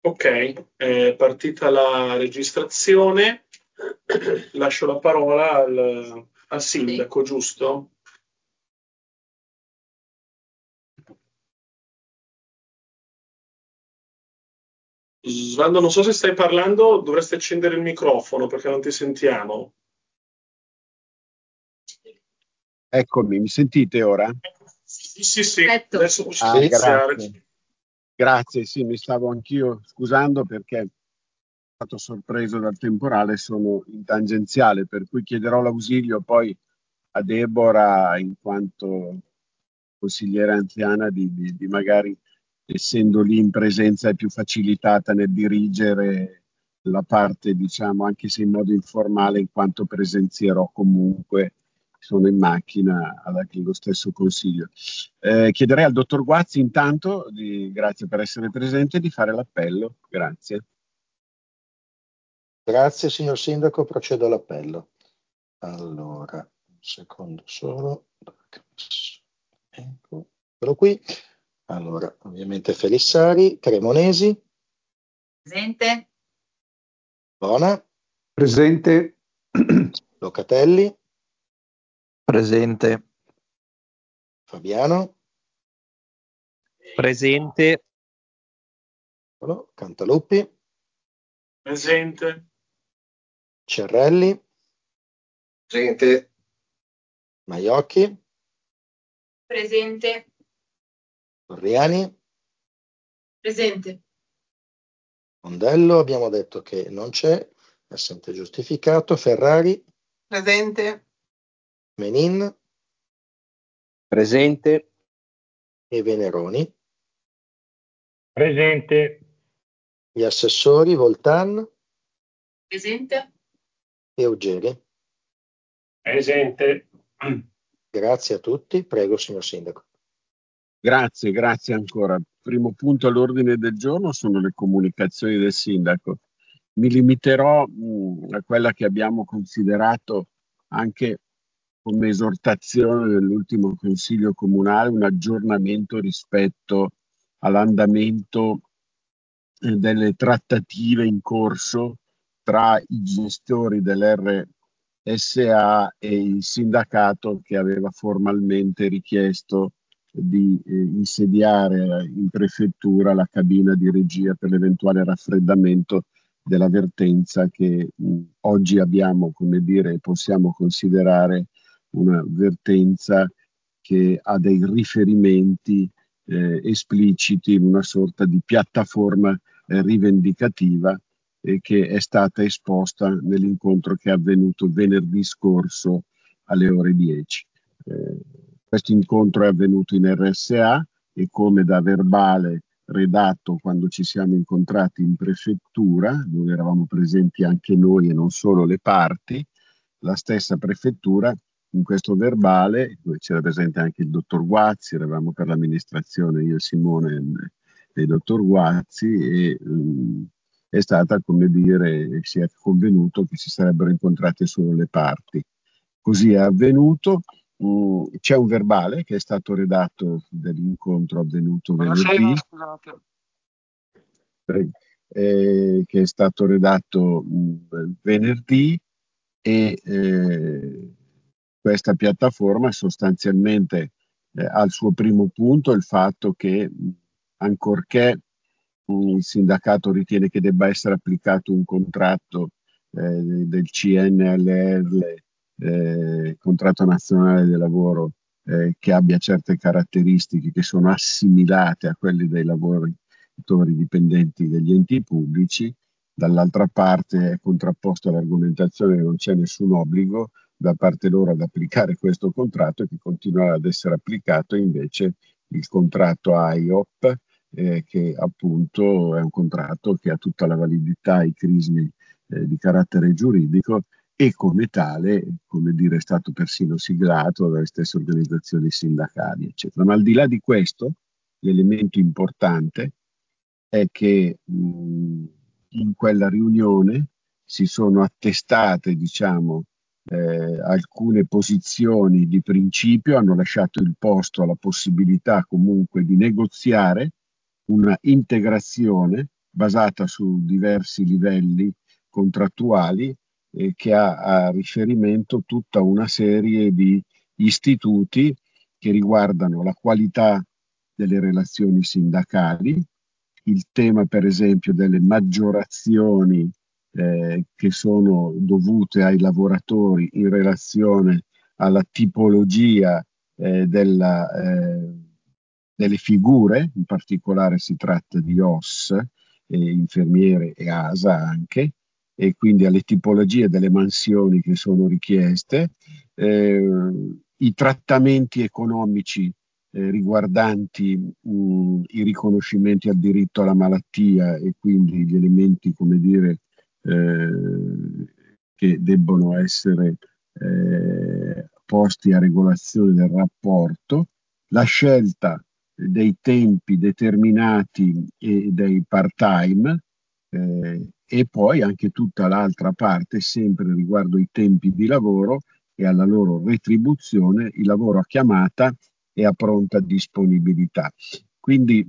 Ok, è partita la registrazione. Lascio la parola al sindaco, giusto? Svaldo, non so se stai parlando, dovresti accendere il microfono perché non ti sentiamo. Eccomi, mi sentite ora? Sì, sì, sì, Perfetto. adesso possiamo iniziare. Grazie. Grazie, sì, mi stavo anch'io scusando perché sono stato sorpreso dal temporale, sono in tangenziale, per cui chiederò l'ausilio poi a Deborah in quanto consigliera anziana di magari, essendo lì in presenza, è più facilitata nel dirigere la parte, diciamo, anche se in modo informale, in quanto presenzierò comunque, sono in macchina ad anche lo stesso consiglio. Chiederei al dottor Guazzi intanto, grazie per essere presente, di fare l'appello. Grazie. Grazie signor Sindaco, procedo all'appello. Allora, un secondo solo. Ecco, eccolo qui. Allora, ovviamente Felissari, Cremonesi, Presente? Bona, Presente. Locatelli, Presente. Fabiano, Presente. Cantaluppi, Presente. Cerrelli, Presente. Maiocchi, Presente. Torriani, Presente. Mondello, abbiamo detto che non c'è, assente giustificato, Ferrari, Presente. Menin Presente. e Veneroni. Presente. Gli assessori Voltan Presente. e Eugeni. Presente. Grazie a tutti. Prego, signor Sindaco. Grazie ancora. Primo punto all'ordine del giorno sono le comunicazioni del sindaco. Mi limiterò a quella che abbiamo considerato anche come esortazione dell'ultimo consiglio comunale, un aggiornamento rispetto all'andamento delle trattative in corso tra i gestori dell'RSA e il sindacato che aveva formalmente richiesto di insediare in prefettura la cabina di regia per l'eventuale raffreddamento della vertenza che oggi abbiamo, come dire, possiamo considerare una vertenza che ha dei riferimenti espliciti in una sorta di piattaforma rivendicativa che è stata esposta nell'incontro che è avvenuto venerdì scorso alle ore 10. Questo incontro è avvenuto in RSA e come da verbale redatto quando ci siamo incontrati in prefettura, dove eravamo presenti anche noi e non solo le parti, la stessa prefettura in questo verbale, dove c'era presente anche il dottor Guazzi, eravamo per l'amministrazione io, Simone e il dottor Guazzi, e è stata, come dire, si è convenuto che si sarebbero incontrate solo le parti. Così è avvenuto. C'è un verbale che è stato redatto dell'incontro avvenuto venerdì, che è stato redatto venerdì e questa piattaforma sostanzialmente ha il suo primo punto il fatto che ancorché il sindacato ritiene che debba essere applicato un contratto del CNLR, contratto nazionale del lavoro, che abbia certe caratteristiche che sono assimilate a quelle dei lavoratori dipendenti degli enti pubblici, dall'altra parte è contrapposto all'argomentazione che non c'è nessun obbligo da parte loro ad applicare questo contratto e che continuerà ad essere applicato invece il contratto AIOP, che appunto è un contratto che ha tutta la validità e i crismi di carattere giuridico e come tale, come dire, è stato persino siglato dalle stesse organizzazioni sindacali, eccetera. Ma al di là di questo, l'elemento importante è che in quella riunione si sono attestate, diciamo, alcune posizioni di principio, hanno lasciato il posto alla possibilità comunque di negoziare una integrazione basata su diversi livelli contrattuali che ha a riferimento tutta una serie di istituti che riguardano la qualità delle relazioni sindacali, il tema per esempio delle maggiorazioni che sono dovute ai lavoratori in relazione alla tipologia delle figure, in particolare si tratta di OSS, infermiere e ASA anche, e quindi alle tipologie delle mansioni che sono richieste, i trattamenti economici riguardanti i riconoscimenti al diritto alla malattia e quindi gli elementi, come dire, che debbono essere posti a regolazione del rapporto, la scelta dei tempi determinati e dei part-time e poi anche tutta l'altra parte, sempre riguardo i tempi di lavoro e alla loro retribuzione, il lavoro a chiamata e a pronta disponibilità. Quindi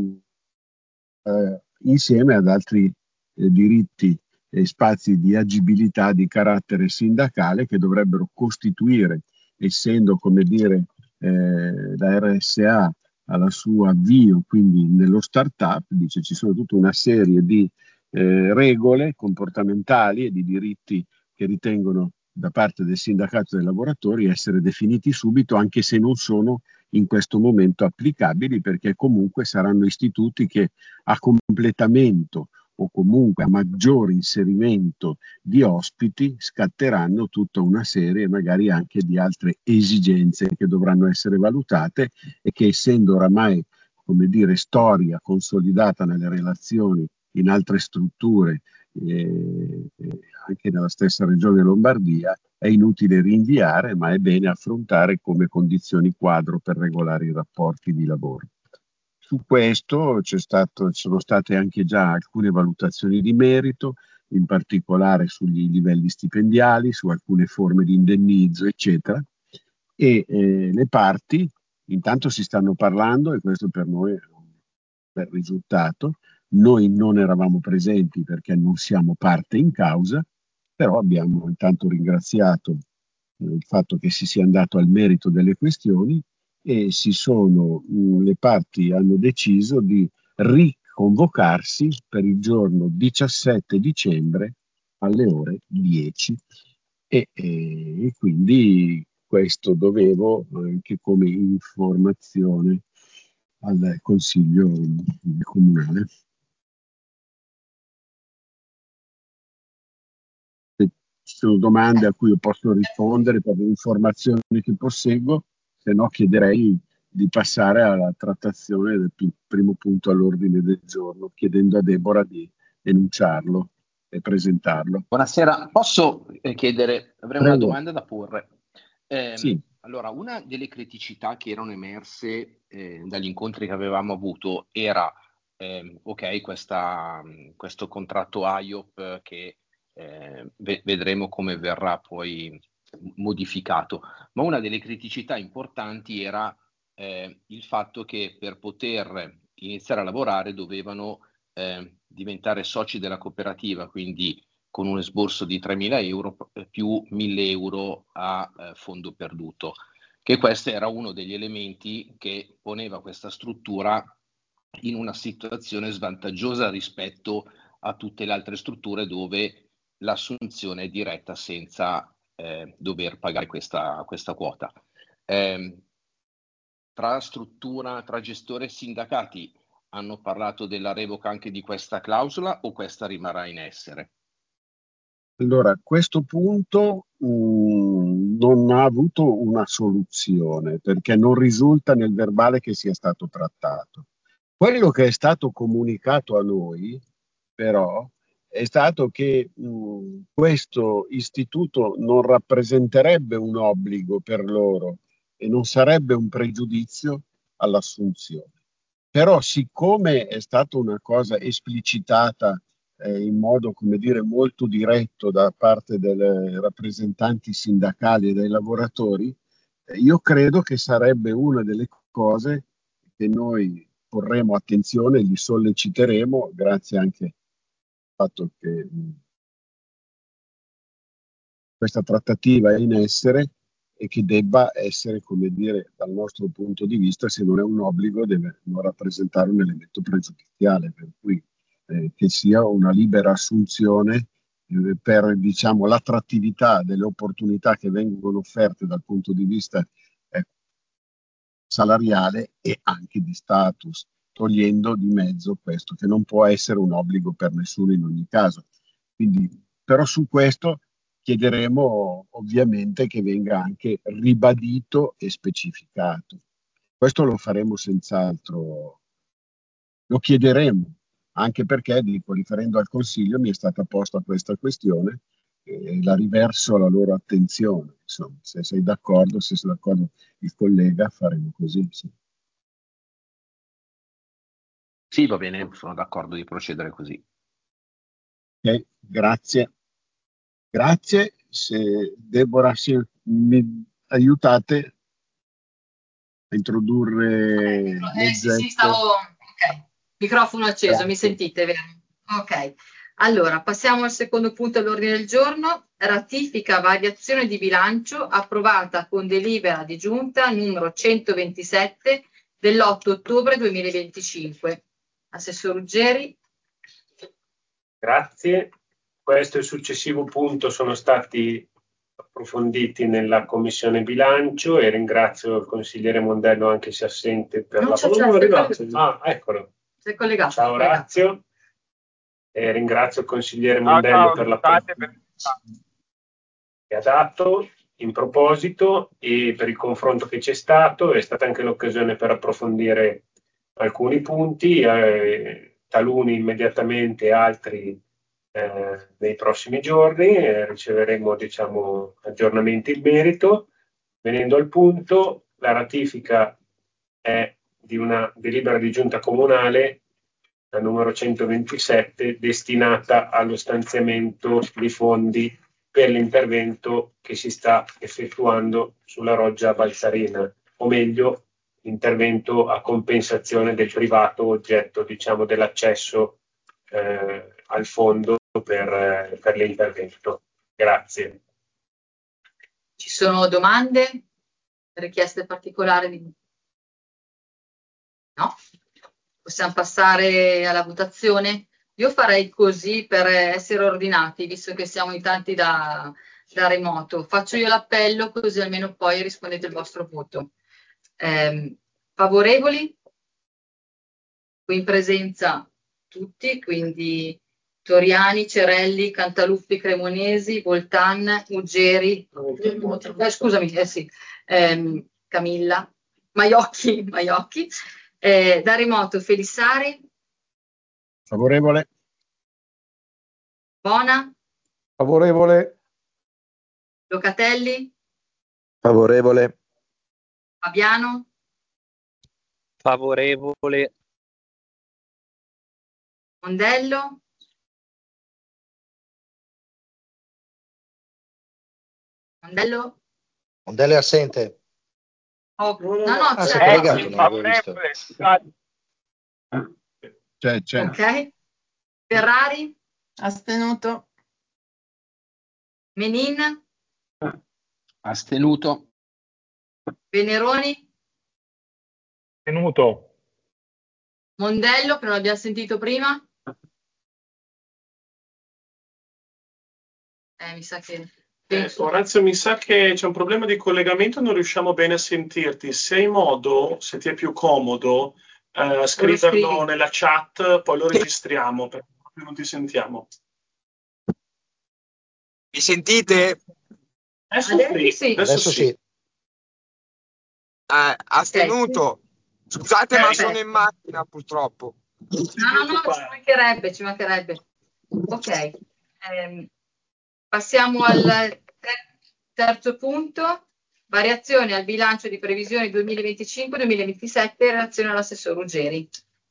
insieme ad altri diritti e spazi di agibilità di carattere sindacale che dovrebbero costituire, essendo come dire la RSA alla suo avvio, quindi nello start-up, dice ci sono tutta una serie di regole comportamentali e di diritti che ritengono da parte del sindacato dei lavoratori essere definiti subito, anche se non sono in questo momento applicabili, perché comunque saranno istituti che a completamento o comunque a maggiore inserimento di ospiti scatteranno tutta una serie magari anche di altre esigenze che dovranno essere valutate e che, essendo oramai, come dire, storia consolidata nelle relazioni in altre strutture anche nella stessa regione Lombardia, è inutile rinviare, ma è bene affrontare come condizioni quadro per regolare i rapporti di lavoro. Su questo ci sono state anche già alcune valutazioni di merito, in particolare sugli livelli stipendiali, su alcune forme di indennizzo, eccetera, e le parti intanto si stanno parlando, e questo per noi è un bel risultato. Noi non eravamo presenti perché non siamo parte in causa, però abbiamo intanto ringraziato il fatto che si sia andato al merito delle questioni e le parti hanno deciso di riconvocarsi per il giorno 17 dicembre alle ore 10 e quindi questo dovevo anche come informazione al Consiglio comunale. Se ci sono domande a cui io posso rispondere per le informazioni che posseggo, se no chiederei di passare alla trattazione del primo punto all'ordine del giorno, chiedendo a Deborah di enunciarlo e presentarlo. Buonasera, posso chiedere, avrei una Prego. domanda da porre. Sì. Allora, una delle criticità che erano emerse dagli incontri che avevamo avuto era, ok, questo contratto IOP che vedremo come verrà poi modificato, ma una delle criticità importanti era il fatto che per poter iniziare a lavorare dovevano diventare soci della cooperativa, quindi con un esborso di 3.000 euro più 1.000 euro a fondo perduto, che questo era uno degli elementi che poneva questa struttura in una situazione svantaggiosa rispetto a tutte le altre strutture dove l'assunzione è diretta senza dover pagare questa quota. Tra gestore e sindacati hanno parlato della revoca anche di questa clausola o questa rimarrà in essere? Allora, questo punto non ha avuto una soluzione perché non risulta nel verbale che sia stato trattato. Quello che è stato comunicato a noi, però, è stato che questo istituto non rappresenterebbe un obbligo per loro e non sarebbe un pregiudizio all'assunzione. Però, siccome è stata una cosa esplicitata in modo, come dire, molto diretto da parte dei rappresentanti sindacali e dei lavoratori, io credo che sarebbe una delle cose che noi porremo attenzione, li solleciteremo, grazie anche al fatto che questa trattativa è in essere e che debba essere, come dire, dal nostro punto di vista, se non è un obbligo, deve non rappresentare un elemento pregiudiziale, per cui che sia una libera assunzione per, diciamo, l'attrattività delle opportunità che vengono offerte dal punto di vista salariale e anche di status, togliendo di mezzo questo, che non può essere un obbligo per nessuno in ogni caso. Quindi, però su questo chiederemo ovviamente che venga anche ribadito e specificato. Questo lo faremo senz'altro, lo chiederemo, anche perché, dico, riferendo al Consiglio, mi è stata posta questa questione e la riverso alla loro attenzione. Insomma, se sei d'accordo, se sei d'accordo il collega, faremo così. Sì. Sì, va bene, sono d'accordo di procedere così. Ok, grazie. Grazie. Se Deborah, se mi aiutate a introdurre Sì, stavo. Ok. Microfono acceso, mi Grazie. sentite, vero? Ok. Allora, passiamo al secondo punto all'ordine del giorno. Ratifica variazione di bilancio approvata con delibera di giunta numero 127 dell'8 ottobre 2025. Assessor Ruggeri. Grazie. Questo e il successivo punto sono stati approfonditi nella Commissione Bilancio e ringrazio il consigliere Mondello, anche se assente, per Non la c'è, eccolo. sei collegato. Ciao Orazio. E ringrazio il consigliere Mondello per la che ha dato in proposito e per il confronto che c'è stato. È stata anche l'occasione per approfondire alcuni punti, taluni immediatamente, altri nei prossimi giorni. Riceveremo, diciamo, aggiornamenti in merito. Venendo al punto, la ratifica è di una delibera di giunta comunale, la numero 127, destinata allo stanziamento di fondi per l'intervento che si sta effettuando sulla roggia Balsarena, o meglio, l'intervento a compensazione del privato oggetto, diciamo, dell'accesso al fondo per l'intervento. Grazie. Ci sono domande? Richieste particolari? No? Possiamo passare alla votazione? Io farei così per essere ordinati, visto che siamo in tanti da remoto. Faccio io l'appello, così almeno poi rispondete il vostro voto. Favorevoli? Qui in presenza tutti, quindi Toriani, Cerelli, Cantaluppi, Cremonesi, Voltan, Uggeri, scusami, sì, Camilla, Maiocchi, da remoto Felissari, Favorevole? Bona, Favorevole? Locatelli, Favorevole? Fabiano, Favorevole? Mondello, Mondello è assente. no, Si è c'è. collegato, non l'avevo visto. C'è. Ok. Ferrari, Astenuto. Menin, Astenuto. Veneroni, Tenuto. Mondello, che non abbiamo sentito prima. Mi sa che... Orazio, mi sa che c'è un problema di collegamento, non riusciamo bene a sentirti. Se hai modo, se ti è più comodo, scriverlo nella chat, poi lo registriamo, perché non ti sentiamo. Mi sentite? Adesso sì. Astenuto. Scusate, ma sono in macchina purtroppo. No, ci mancherebbe. Ok. Passiamo al terzo punto. Variazione al bilancio di previsione 2025-2027 in relazione all'assessor Ruggeri.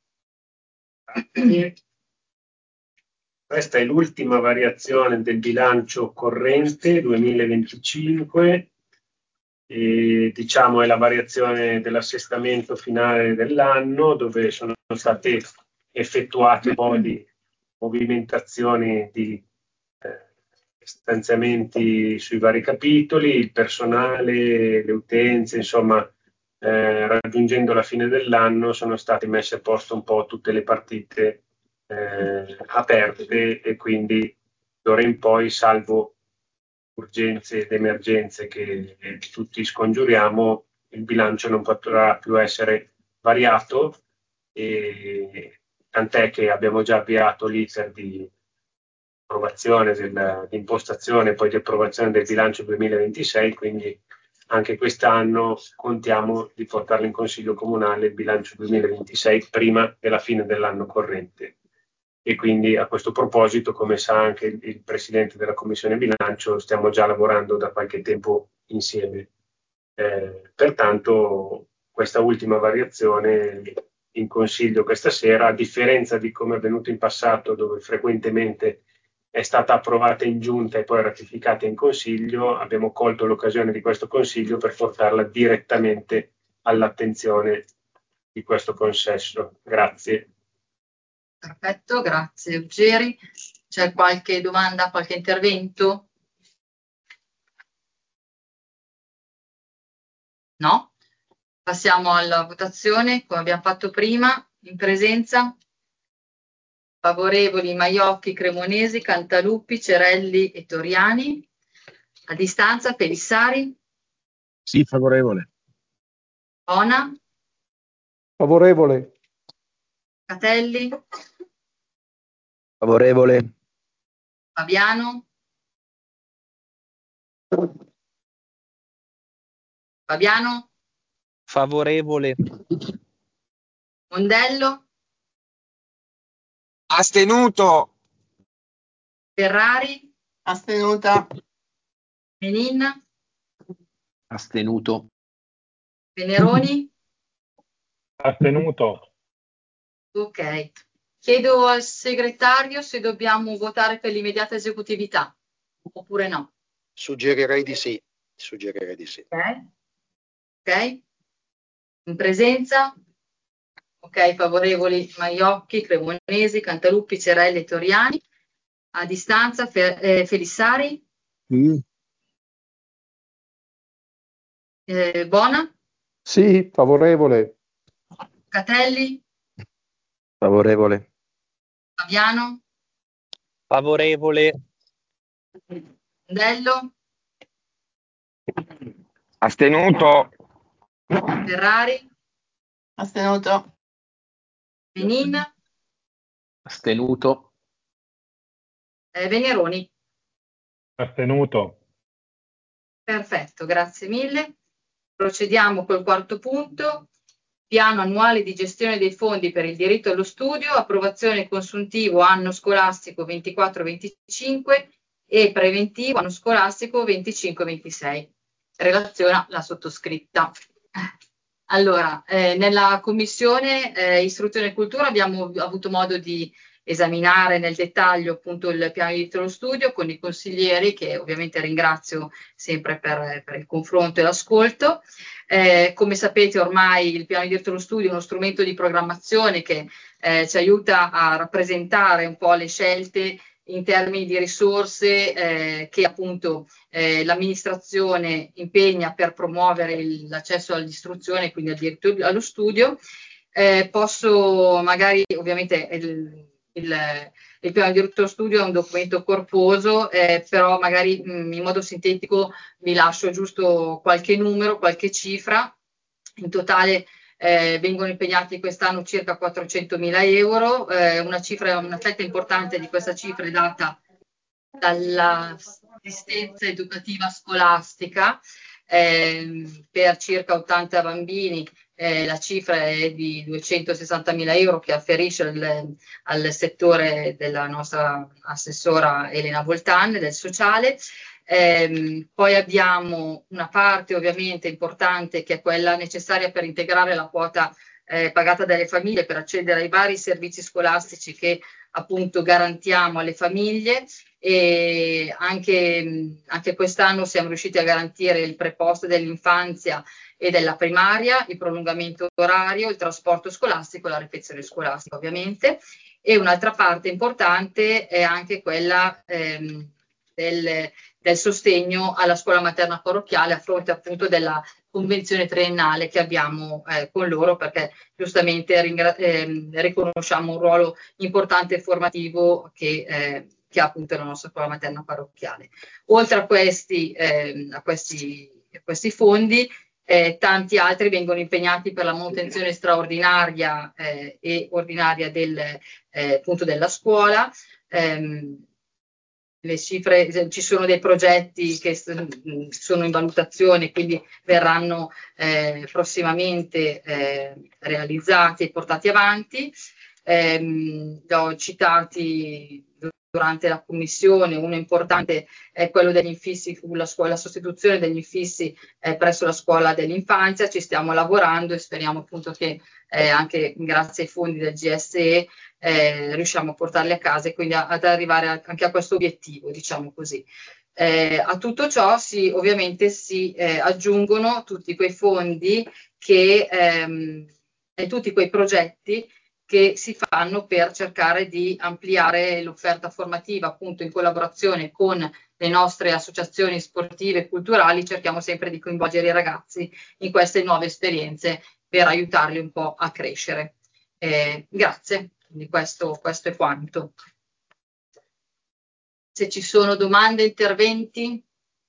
Questa è l'ultima variazione del bilancio corrente 2025 e, diciamo, è la variazione dell'assestamento finale dell'anno, dove sono state effettuate un po' di movimentazioni di stanziamenti sui vari capitoli, il personale, le utenze, insomma, raggiungendo la fine dell'anno sono state messe a posto un po' tutte le partite aperte, e quindi d'ora in poi, salvo urgenze ed emergenze che tutti scongiuriamo, il bilancio non potrà più essere variato, e tant'è che abbiamo già avviato l'iter di approvazione di impostazione e poi di approvazione del bilancio 2026, quindi anche quest'anno contiamo di portarlo in Consiglio Comunale il bilancio 2026 prima della fine dell'anno corrente. E quindi, a questo proposito, come sa anche il Presidente della Commissione Bilancio, stiamo già lavorando da qualche tempo insieme. Pertanto questa ultima variazione in Consiglio questa sera, a differenza di come è avvenuto in passato, dove frequentemente è stata approvata in Giunta e poi ratificata in Consiglio, abbiamo colto l'occasione di questo Consiglio per portarla direttamente all'attenzione di questo consesso. Grazie. Perfetto, grazie Ruggeri. C'è qualche domanda, qualche intervento? No? Passiamo alla votazione, come abbiamo fatto prima, in presenza. Favorevoli Maiocchi, Cremonesi, Cantaluppi, Cerelli e Toriani. A distanza Pelissari, Sì, favorevole. Bona, Favorevole. Catelli, Favorevole. Fabiano, Fabiano, Favorevole. Mondello, Astenuto. Ferrari, Astenuta. Menin, Astenuto. Veneroni. Astenuto. Ok. Chiedo al segretario se dobbiamo votare per l'immediata esecutività oppure no. Suggerirei di sì. Suggerirei di sì. Ok. Ok. In presenza? Ok, favorevoli Maiocchi, Cremonesi, Cantaluppi, Cerelli e Toriani. A distanza Felissari, Sì, Bona, Sì, favorevole. Catelli, Favorevole. Fabiano, Favorevole. Mondello, Astenuto. Ferrari, Astenuto. Menin, Astenuto. Veneroni. Astenuto. Perfetto, grazie mille. Procediamo col quarto punto. Piano annuale di gestione dei fondi per il diritto allo studio, approvazione consuntivo anno scolastico 24-25 e preventivo anno scolastico 25-26. Relaziona la sottoscritta. Allora, nella commissione istruzione e cultura abbiamo avuto modo di esaminare nel dettaglio appunto il piano di diritto allo studio con i consiglieri, che ovviamente ringrazio sempre per il confronto e l'ascolto. Come sapete, ormai il piano di diritto allo studio è uno strumento di programmazione che ci aiuta a rappresentare un po' le scelte in termini di risorse che appunto l'amministrazione impegna per promuovere l'accesso all'istruzione, quindi al diritto allo studio. Posso magari, ovviamente, il piano di diritto allo studio è un documento corposo, però magari in modo sintetico vi lascio giusto qualche numero, qualche cifra. In totale vengono impegnati quest'anno circa 400.000 euro, una fetta importante di questa cifra è data dall'assistenza educativa scolastica per circa 80 bambini. La cifra è di 260.000 euro, che afferisce al settore della nostra assessora Elena Voltan del sociale. Poi abbiamo una parte ovviamente importante che è quella necessaria per integrare la quota pagata dalle famiglie per accedere ai vari servizi scolastici che appunto garantiamo alle famiglie, e anche quest'anno siamo riusciti a garantire il preposto dell'infanzia e della primaria, il prolungamento orario, il trasporto scolastico, la refezione scolastica ovviamente, e un'altra parte importante è anche quella del sostegno alla scuola materna parrocchiale a fronte appunto della convenzione triennale che abbiamo con loro, perché giustamente riconosciamo un ruolo importante e formativo che ha appunto la nostra scuola materna parrocchiale. Oltre a questi fondi, tanti altri vengono impegnati per la manutenzione straordinaria e ordinaria appunto della scuola. Le cifre, ci sono dei progetti che sono in valutazione, quindi verranno prossimamente realizzati e portati avanti. Li ho citati durante la commissione. Uno importante è quello degli infissi, la sostituzione degli infissi presso la scuola dell'infanzia. Ci stiamo lavorando e speriamo appunto che anche grazie ai fondi del GSE riusciamo a portarli a casa e quindi ad arrivare anche a questo obiettivo, diciamo così. A tutto ciò ovviamente si aggiungono tutti quei fondi e tutti quei progetti che si fanno per cercare di ampliare l'offerta formativa, appunto in collaborazione con le nostre associazioni sportive e culturali. Cerchiamo sempre di coinvolgere i ragazzi in queste nuove esperienze per aiutarli un po' a crescere. Grazie, quindi questo è quanto. Se ci sono domande, interventi,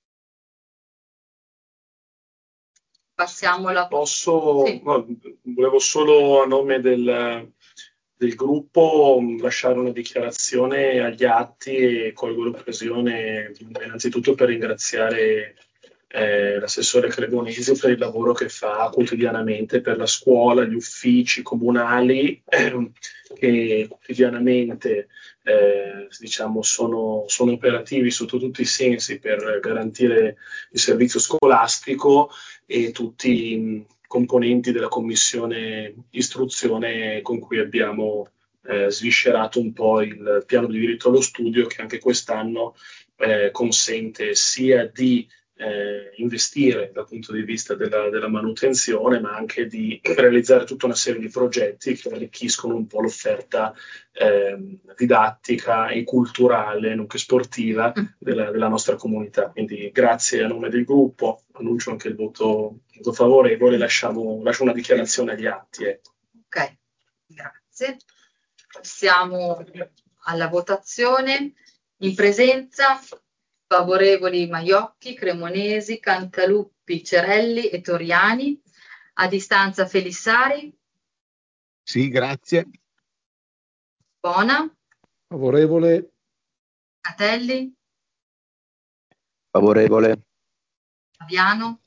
passiamo alla... Sì. No, volevo solo a nome del gruppo lasciare una dichiarazione agli atti e colgo l'occasione innanzitutto per ringraziare l'assessore Cremonesi per il lavoro che fa quotidianamente per la scuola, gli uffici comunali che quotidianamente diciamo sono operativi sotto tutti i sensi per garantire il servizio scolastico, e tutti i componenti della commissione istruzione con cui abbiamo sviscerato un po' il piano di diritto allo studio, che anche quest'anno consente sia di investire dal punto di vista della manutenzione, ma anche di realizzare tutta una serie di progetti che arricchiscono un po' l'offerta didattica e culturale, nonché sportiva della nostra comunità. Quindi grazie a nome del gruppo, annuncio anche il voto favorevole, lascio una dichiarazione agli atti. Ok, grazie. Passiamo alla votazione. In presenza favorevoli Maiocchi, Cremonesi, Cantaluppi, Cerelli e Toriani. A distanza Felissari. Sì, grazie. Bona. Favorevole. Catelli. Favorevole. Fabiano.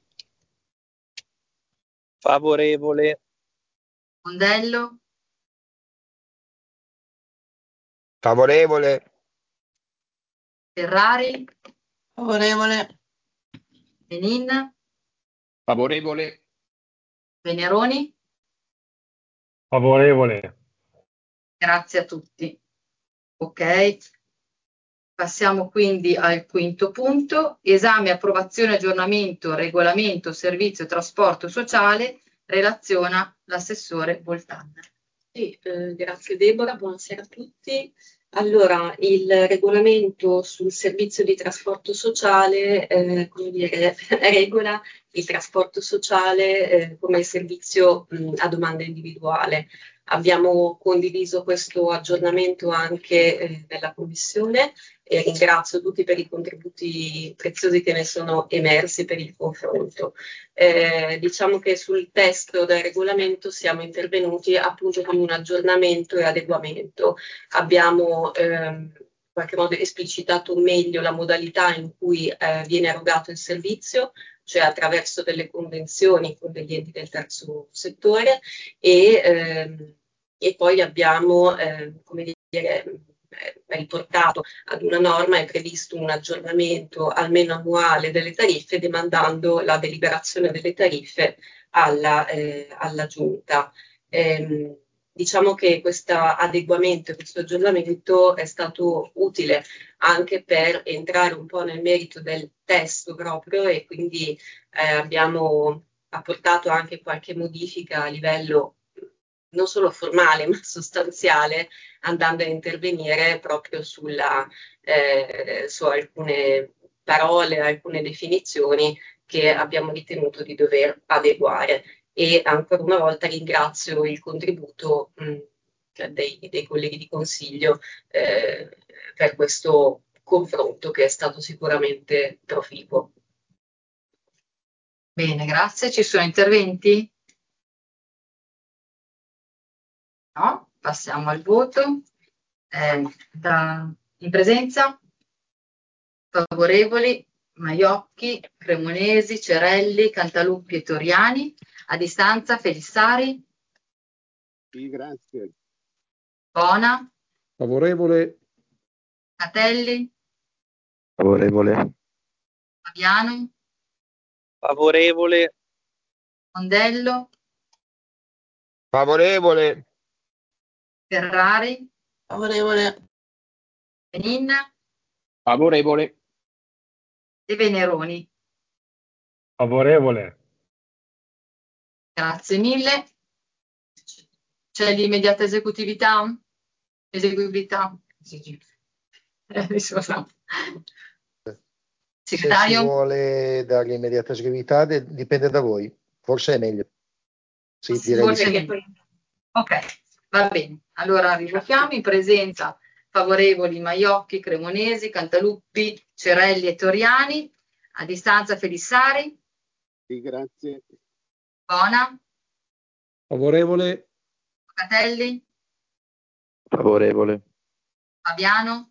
Favorevole. Mondello. Favorevole. Ferrari. Favorevole. Benin. Favorevole. Veneroni. Favorevole. Grazie a tutti. Ok. Passiamo quindi al quinto punto. Esame, approvazione, aggiornamento, regolamento, servizio, trasporto sociale. Relaziona l'assessore Voltanna. Sì, grazie Deborah, buonasera a tutti. Allora, il regolamento sul servizio di trasporto sociale, come dire, regola il trasporto sociale come servizio a domanda individuale. Abbiamo condiviso questo aggiornamento anche nella Commissione e ringrazio tutti per i contributi preziosi che ne sono emersi per il confronto. Diciamo che sul testo del regolamento siamo intervenuti appunto con un aggiornamento e adeguamento. Abbiamo in qualche modo esplicitato meglio la modalità in cui viene erogato il servizio, cioè attraverso delle convenzioni con degli enti del terzo settore, e poi abbiamo come dire, riportato ad una norma e previsto un aggiornamento almeno annuale delle tariffe, demandando la deliberazione delle tariffe alla Giunta. Diciamo che questo adeguamento e questo aggiornamento è stato utile anche per entrare un po' nel merito del testo proprio, e quindi abbiamo apportato anche qualche modifica a livello non solo formale ma sostanziale, andando a intervenire proprio su alcune parole, alcune definizioni che abbiamo ritenuto di dover adeguare. E ancora una volta ringrazio il contributo dei colleghi di consiglio per questo confronto, che è stato sicuramente proficuo. Bene, grazie. Ci sono interventi? No? Passiamo al voto. In presenza? Favorevoli: Maiocchi, Cremonesi, Cerelli, Cantaluppi e Toriani. A distanza: Felissari. Sì, grazie. Bona. Favorevole. Catelli. Favorevole. Fabiano. Favorevole. Mondello. Favorevole. Ferrari. Favorevole. Benin. Favorevole. E Veneroni. Favorevole. Grazie mille. C'è l'immediata esecutività? Eseguibilità? Se si Segretario? vuole dare immediata eseguibilità dipende da voi, forse è meglio. Sì, direi di sì. Ok, va bene. Allora rivochiamo. In presenza: favorevoli Maiocchi, Cremonesi, Cantaluppi, Cerelli e Toriani. A distanza: Felissari. Sì, grazie. Bona. Favorevole. Catelli. Favorevole. Fabiano.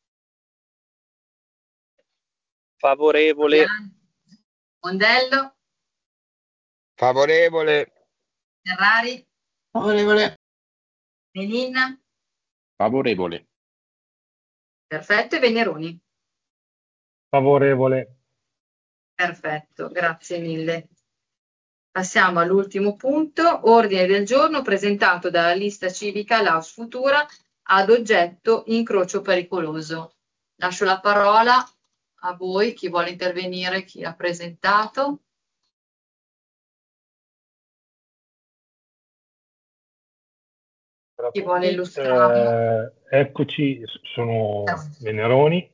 Favorevole. Mondello. Favorevole. Ferrari. Favorevole. Benin. Favorevole. Perfetto. E Veneroni. Favorevole. Perfetto, grazie mille. Passiamo all'ultimo punto: ordine del giorno presentato dalla lista civica Laus Futura ad oggetto incrocio pericoloso. Lascio la parola a voi, chi vuole intervenire, chi ha presentato. Chi vuole illustrarlo? Eccoci, sono Veneroni.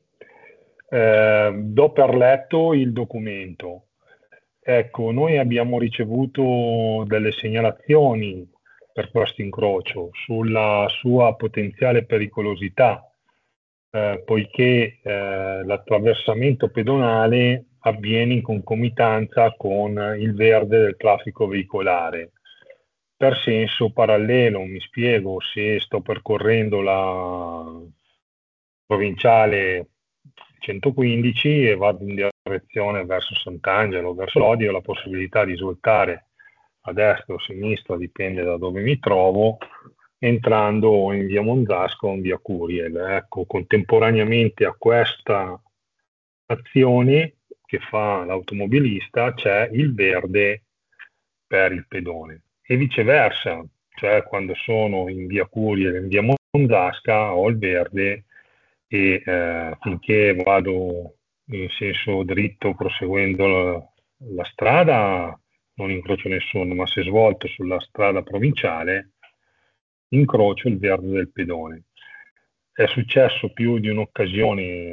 Do per letto il documento. Ecco, noi abbiamo ricevuto delle segnalazioni per questo incrocio sulla sua potenziale pericolosità, poiché l'attraversamento pedonale avviene in concomitanza con il verde del traffico veicolare. Per senso parallelo, mi spiego: se sto percorrendo la provinciale 115 e vado in direzione verso Sant'Angelo, verso Lodi, ho la possibilità di svoltare a destra o a sinistra, dipende da dove mi trovo, entrando in via Monzasco o in via Curiel. Ecco, contemporaneamente a questa azione che fa l'automobilista c'è il verde per il pedone, e viceversa, cioè quando sono in via Curiel e in via Monzasca ho il verde, e finché vado in senso dritto proseguendo la strada non incrocio nessuno, ma se svolto sulla strada provinciale incrocio il verde del pedone. È successo più di un'occasione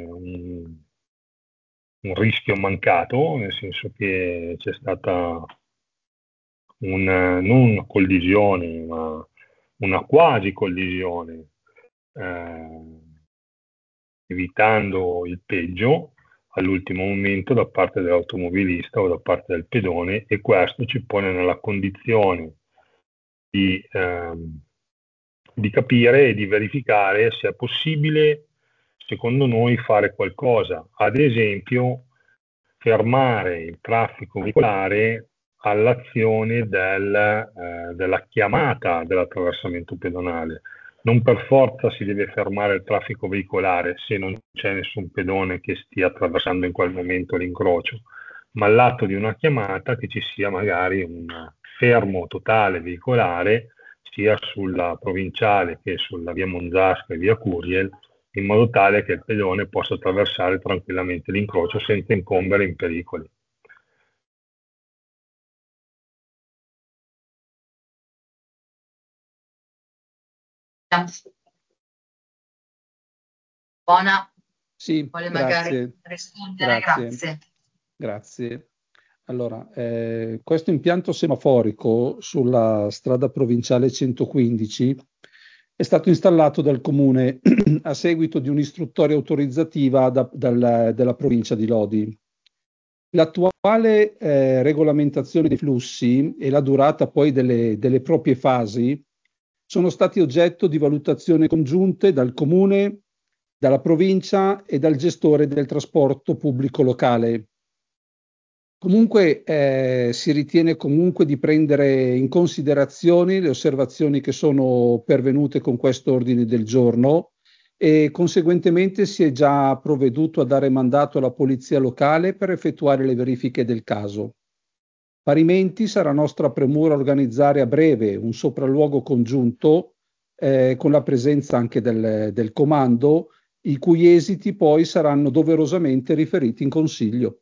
un rischio mancato, nel senso che c'è stata non collisione, ma una quasi collisione, evitando il peggio all'ultimo momento da parte dell'automobilista o da parte del pedone, e questo ci pone nella condizione di capire e di verificare se è possibile, secondo noi, fare qualcosa. Ad esempio, fermare il traffico veicolare all'azione della chiamata dell'attraversamento pedonale. Non per forza si deve fermare il traffico veicolare se non c'è nessun pedone che stia attraversando in quel momento l'incrocio, ma all'atto di una chiamata che ci sia magari un fermo totale veicolare, sia sulla provinciale che sulla via Mongiasca e via Curiel, in modo tale che il pedone possa attraversare tranquillamente l'incrocio senza incombere in pericoli. Buona. Sì, Vuole grazie. magari rispondere? Grazie. Grazie. Allora, questo impianto semaforico sulla strada provinciale 115 è stato installato dal Comune a seguito di un'istruttoria autorizzativa della provincia di Lodi. L'attuale regolamentazione dei flussi e la durata poi delle proprie fasi sono stati oggetto di valutazioni congiunte dal Comune, dalla provincia e dal gestore del trasporto pubblico locale. Comunque si ritiene comunque di prendere in considerazione le osservazioni che sono pervenute con questo ordine del giorno e conseguentemente si è già provveduto a dare mandato alla polizia locale per effettuare le verifiche del caso. Parimenti sarà nostra premura organizzare a breve un sopralluogo congiunto con la presenza anche del comando, i cui esiti poi saranno doverosamente riferiti in Consiglio.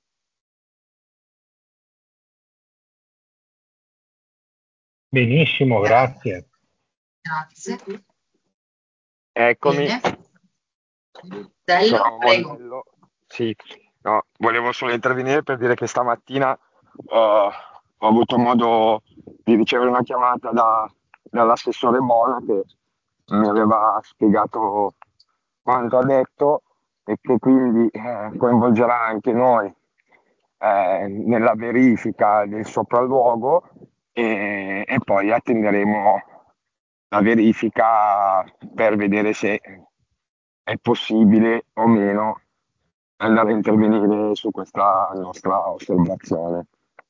Benissimo, grazie. Grazie. Eccomi. Dello, Sono prego. Mondello. Sì, no, volevo solo intervenire per dire che stamattina ho avuto modo di ricevere una chiamata dall'assessore Bona che mi aveva spiegato quanto ha detto e che quindi coinvolgerà anche noi nella verifica del sopralluogo e poi attenderemo la verifica per vedere se è possibile o meno andare a intervenire su questa nostra osservazione.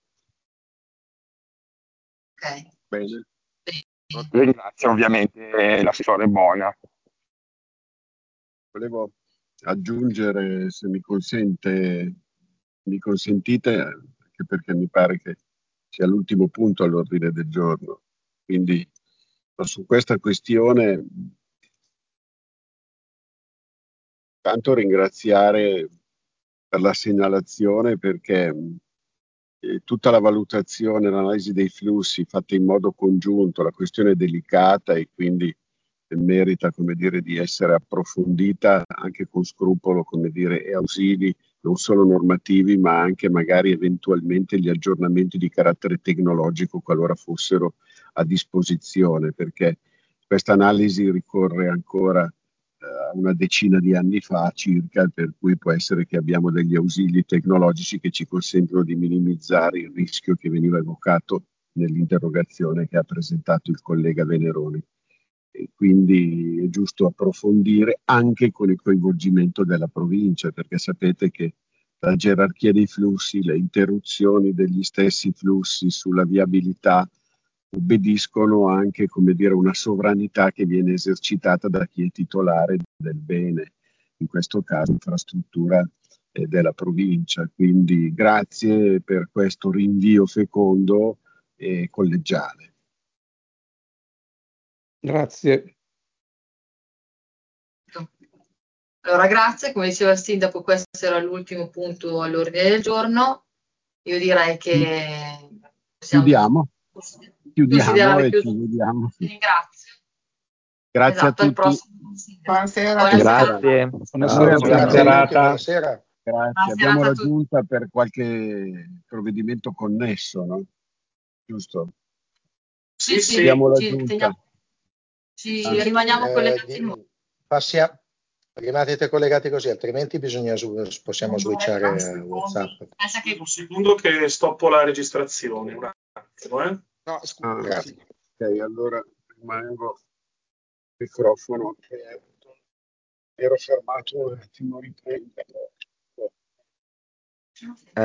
Ok. Bene. Ringrazio ovviamente l'assessore Bona. Volevo aggiungere, se mi consentite, anche perché mi pare che sia l'ultimo punto all'ordine del giorno. Quindi su questa questione tanto ringraziare per la segnalazione perché tutta la valutazione, l'analisi dei flussi fatta in modo congiunto, la questione è delicata e quindi merita, come dire, di essere approfondita anche con scrupolo, come dire, e ausili non solo normativi, ma anche magari eventualmente gli aggiornamenti di carattere tecnologico qualora fossero a disposizione, perché questa analisi ricorre ancora a una decina di anni fa circa, per cui può essere che abbiamo degli ausili tecnologici che ci consentono di minimizzare il rischio che veniva evocato nell'interrogazione che ha presentato il collega Veneroni. E quindi è giusto approfondire anche con il coinvolgimento della provincia, perché sapete che la gerarchia dei flussi, le interruzioni degli stessi flussi sulla viabilità obbediscono anche, come dire, una sovranità che viene esercitata da chi è titolare del bene, in questo caso infrastruttura della provincia. Quindi grazie per questo rinvio fecondo e collegiale. Grazie. Allora, grazie. Come diceva il sindaco, questo era l'ultimo punto all'ordine del giorno. Io direi che possiamo Chiudiamo e chiuso. ci vediamo. Ti ringrazio. Grazie Esatto, a al tutti. prossimo. Buonasera. Grazie. Buona Buonasera. Buonasera. Grazie. Abbiamo la giunta per qualche provvedimento connesso, no? Giusto? Sì. Abbiamo la giunta. Rimaniamo collegati noi. Rimanete collegati così, altrimenti possiamo switchare a WhatsApp. Un secondo che stoppo la registrazione. Un attimo, No, Grazie. Ok, allora rimango il microfono che ero fermato un attimo, riprendo.